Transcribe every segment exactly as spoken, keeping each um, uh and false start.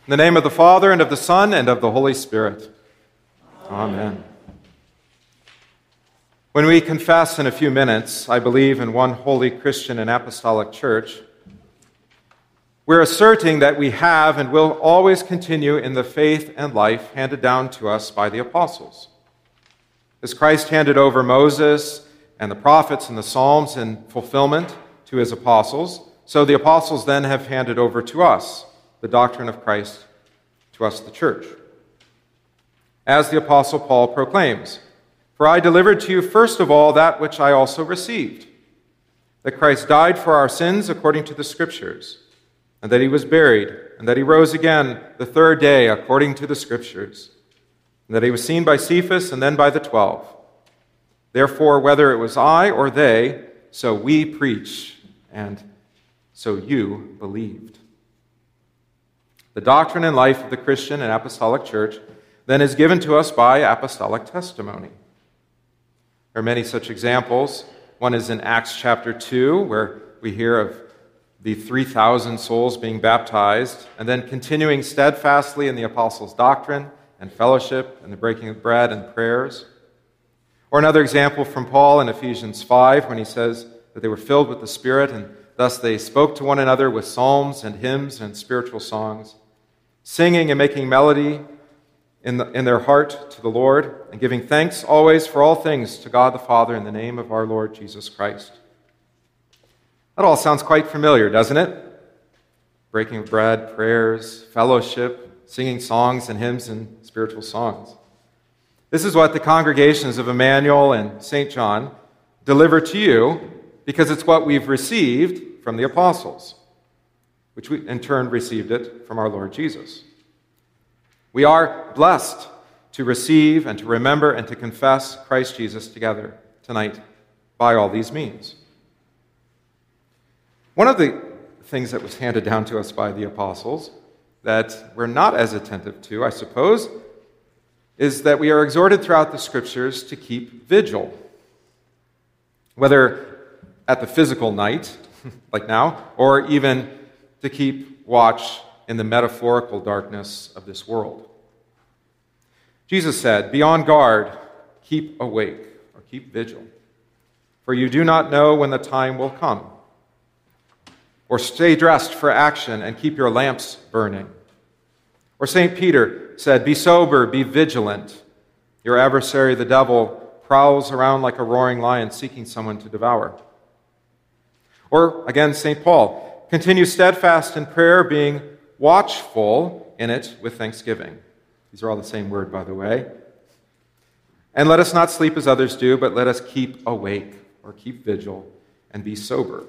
In the name of the Father, and of the Son, and of the Holy Spirit. Amen. When we confess in a few minutes, I believe in one holy Christian and apostolic church, we're asserting that we have and will always continue in the faith and life handed down to us by the apostles. As Christ handed over Moses and the prophets and the Psalms in fulfillment to his apostles, so the apostles then have handed over to us the doctrine of Christ, to us the church. As the apostle Paul proclaims, "For I delivered to you first of all that which I also received, that Christ died for our sins according to the Scriptures, and that he was buried, and that he rose again the third day according to the Scriptures, and that he was seen by Cephas and then by the twelve. Therefore, whether it was I or they, so we preach, and so you believed." The doctrine and life of the Christian and apostolic church then is given to us by apostolic testimony. There are many such examples. One is in Acts chapter two, where we hear of the three thousand souls being baptized, and then continuing steadfastly in the apostles' doctrine and fellowship and the breaking of bread and prayers. Or another example from Paul in Ephesians five, when he says that they were filled with the Spirit, and thus they spoke to one another with psalms and hymns and spiritual songs, singing and making melody in, the, in their heart to the Lord, and giving thanks always for all things to God the Father in the name of our Lord Jesus Christ. That all sounds quite familiar, doesn't it? Breaking of bread, prayers, fellowship, singing songs and hymns and spiritual songs. This is what the congregations of Emmanuel and Saint John deliver to you, because it's what we've received from the apostles, which we in turn received it from our Lord Jesus. We are blessed to receive and to remember and to confess Christ Jesus together tonight by all these means. One of the things that was handed down to us by the apostles that we're not as attentive to, I suppose, is that we are exhorted throughout the Scriptures to keep vigil. Whether at the physical night, like now, or even to keep watch in the metaphorical darkness of this world. Jesus said, "Be on guard, keep awake," or keep vigil, "for you do not know when the time will come." Or stay dressed for action and keep your lamps burning. Or Saint Peter said, "Be sober, be vigilant. Your adversary, the devil, prowls around like a roaring lion seeking someone to devour." Or again, Saint Paul, "Continue steadfast in prayer, being watchful in it with thanksgiving." These are all the same word, by the way. "And let us not sleep as others do, but let us keep awake," or keep vigil, and be sober.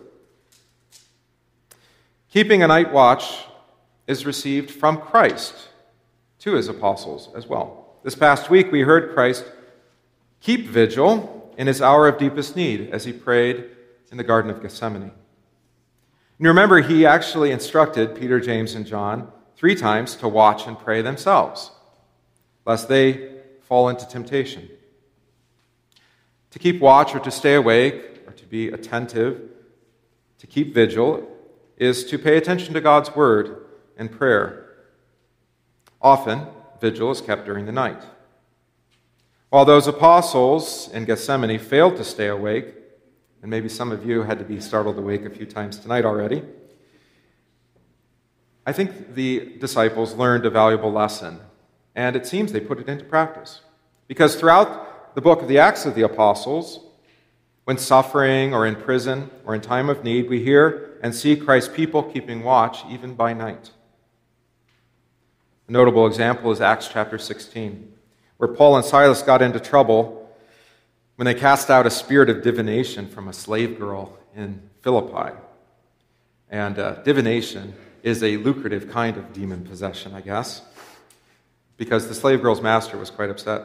Keeping a night watch is received from Christ to his apostles as well. This past week, we heard Christ keep vigil in his hour of deepest need as he prayed in the Garden of Gethsemane. And remember, he actually instructed Peter, James, and John three times to watch and pray themselves, lest they fall into temptation. To keep watch or to stay awake or to be attentive, to keep vigil, is to pay attention to God's word and prayer. Often, vigil is kept during the night. While those apostles in Gethsemane failed to stay awake, and maybe some of you had to be startled awake a few times tonight already, I think the disciples learned a valuable lesson, and it seems they put it into practice. Because throughout the book of the Acts of the Apostles, when suffering or in prison or in time of need, we hear and see Christ's people keeping watch even by night. A notable example is Acts chapter sixteen, where Paul and Silas got into trouble when they cast out a spirit of divination from a slave girl in Philippi. And uh, divination is a lucrative kind of demon possession, I guess, because the slave girl's master was quite upset.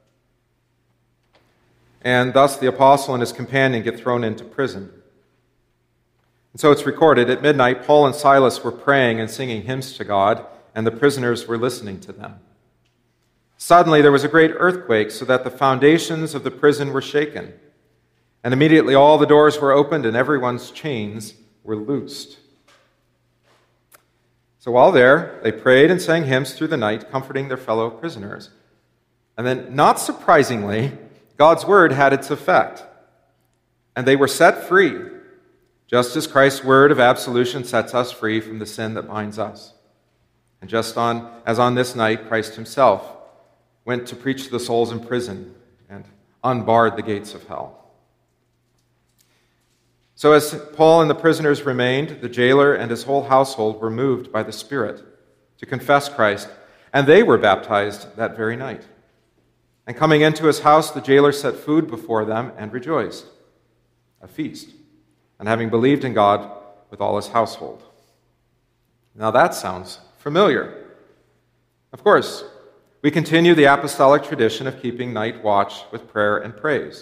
And thus the apostle and his companion get thrown into prison. And so it's recorded, at midnight, Paul and Silas were praying and singing hymns to God, and the prisoners were listening to them. Suddenly there was a great earthquake, so that the foundations of the prison were shaken. And immediately all the doors were opened and everyone's chains were loosed. So while there, they prayed and sang hymns through the night, comforting their fellow prisoners. And then, not surprisingly, God's word had its effect, and they were set free, just as Christ's word of absolution sets us free from the sin that binds us. And just on as on this night, Christ himself went to preach to the souls in prison and unbarred the gates of hell. So as Paul and the prisoners remained, the jailer and his whole household were moved by the Spirit to confess Christ, and they were baptized that very night. And coming into his house, the jailer set food before them and rejoiced, a feast, and having believed in God with all his household. Now that sounds familiar. Of course, we continue the apostolic tradition of keeping night watch with prayer and praise.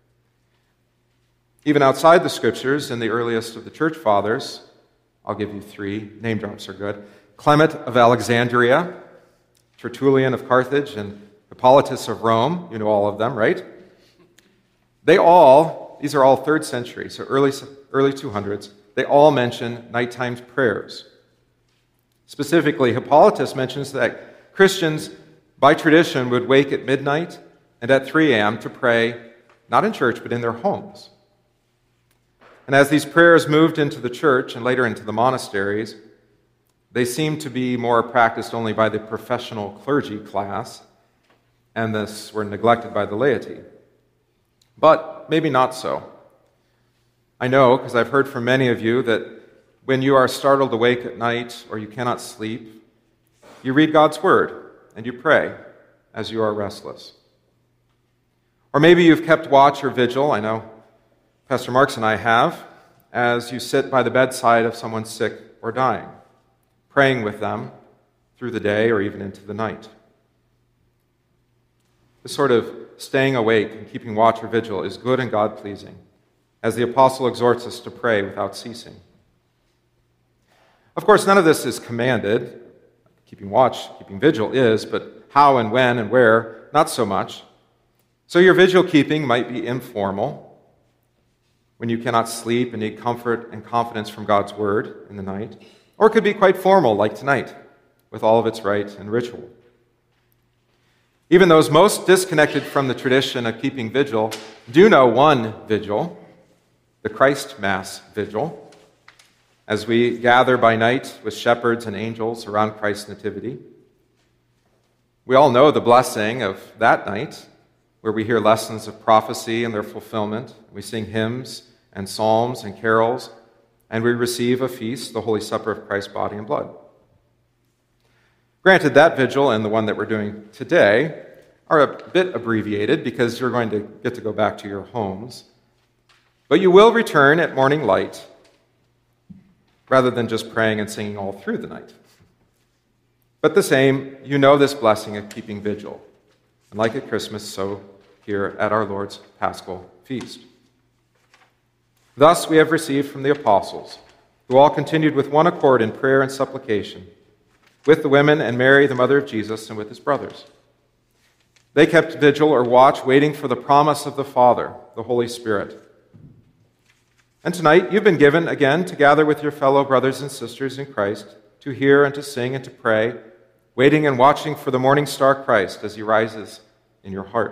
Even outside the scriptures, in the earliest of the church fathers, I'll give you three, name drops are good, Clement of Alexandria, Tertullian of Carthage, and Hippolytus of Rome, you know all of them, right? They all, these are all third century, so early, early two hundreds, they all mention nighttime prayers. Specifically, Hippolytus mentions that Christians, by tradition, would wake at midnight and at three a.m. to pray, not in church, but in their homes. And as these prayers moved into the church and later into the monasteries, they seemed to be more practiced only by the professional clergy class, and this were neglected by the laity. But maybe not so. I know, because I've heard from many of you, that when you are startled awake at night or you cannot sleep, you read God's word and you pray as you are restless. Or maybe you've kept watch or vigil, I know Pastor Marks and I have, as you sit by the bedside of someone sick or dying, praying with them through the day or even into the night. This sort of staying awake and keeping watch or vigil is good and God-pleasing, as the apostle exhorts us to pray without ceasing. Of course, none of this is commanded. Keeping watch, keeping vigil is, but how and when and where, not so much. So your vigil keeping might be informal, when you cannot sleep and need comfort and confidence from God's word in the night, or it could be quite formal, like tonight, with all of its rite and ritual. Even those most disconnected from the tradition of keeping vigil do know one vigil, the Christ Mass vigil, as we gather by night with shepherds and angels around Christ's nativity. We all know the blessing of that night, where we hear lessons of prophecy and their fulfillment. We sing hymns and psalms and carols, and we receive a feast, the Holy Supper of Christ's body and blood. Granted, that vigil and the one that we're doing today are a bit abbreviated because you're going to get to go back to your homes, but you will return at morning light rather than just praying and singing all through the night. But the same, you know this blessing of keeping vigil. And like at Christmas, so here at our Lord's Paschal feast. Thus we have received from the apostles, who all continued with one accord in prayer and supplication, with the women and Mary, the mother of Jesus, and with his brothers. They kept vigil or watch, waiting for the promise of the Father, the Holy Spirit. And tonight you've been given again to gather with your fellow brothers and sisters in Christ, to hear and to sing and to pray, waiting and watching for the morning star Christ as he rises in your heart.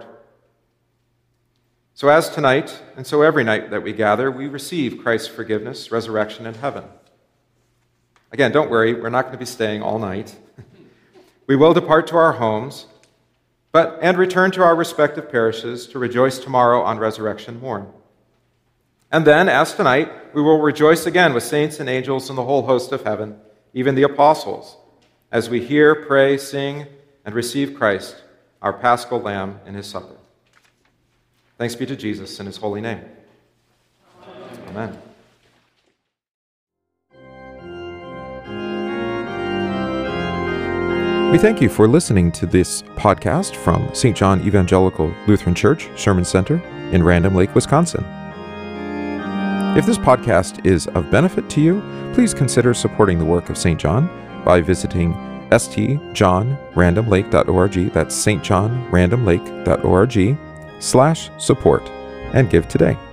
So as tonight, and so every night that we gather, we receive Christ's forgiveness, resurrection, and heaven. Again, don't worry, we're not going to be staying all night. We will depart to our homes, but and return to our respective parishes to rejoice tomorrow on resurrection morn. And then, as tonight, we will rejoice again with saints and angels and the whole host of heaven, even the apostles, as we hear, pray, sing, and receive Christ, our Paschal Lamb, in his supper. Thanks be to Jesus in his holy name. Amen. We thank you for listening to this podcast from Saint John Evangelical Lutheran Church Sermon Center in Random Lake, Wisconsin. If this podcast is of benefit to you, please consider supporting the work of Saint John by visiting s t john random lake dot org, that's s t john random lake dot org, slash support, and give today.